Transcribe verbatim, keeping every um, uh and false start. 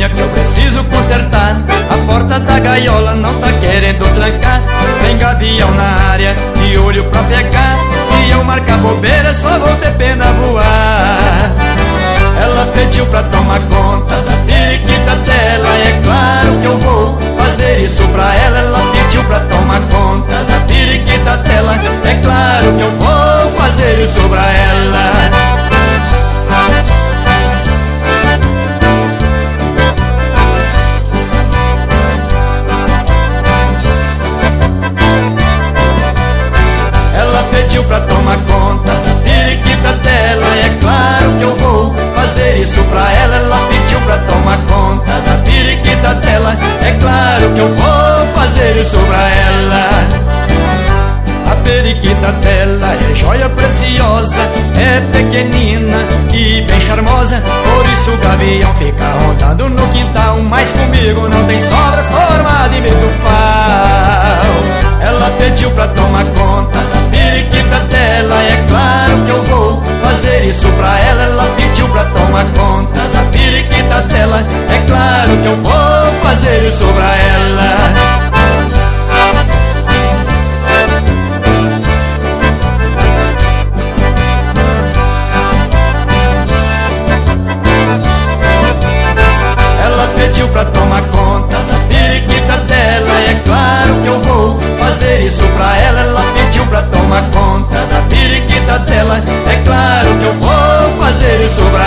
filha, que eu preciso consertar. A porta da gaiola não tá querendo trancar. Tem gavião na área, de olho pra pegar. Se eu marcar bobeira, só vou ter pena voar. Ela pediu pra tomar conta da periquita dela. É claro que eu vou fazer isso pra ela. Ela pediu pra tomar conta da periquita dela. É claro que eu vou fazer isso pra ela. Pediu pra tomar conta da periquita dela. É claro que eu vou fazer isso pra ela. Ela pediu pra tomar conta da periquita dela. É claro que eu vou fazer isso pra ela. A periquita dela é joia preciosa, é pequenina e bem charmosa. Por isso o gavião fica rondando no quintal. Mas comigo não tem sobra, forma de medo pau. Ela pediu pra tomar conta da periquita dela. É claro que eu vou fazer isso pra ela. Ela pediu pra tomar conta da periquita dela. É claro que eu vou fazer isso pra ela. Ela pediu pra tomar conta da periquita dela. É claro que eu vou fazer isso pra ela. Ela pediu pra tomar conta da periquita dela. É claro que eu vou fazer isso pra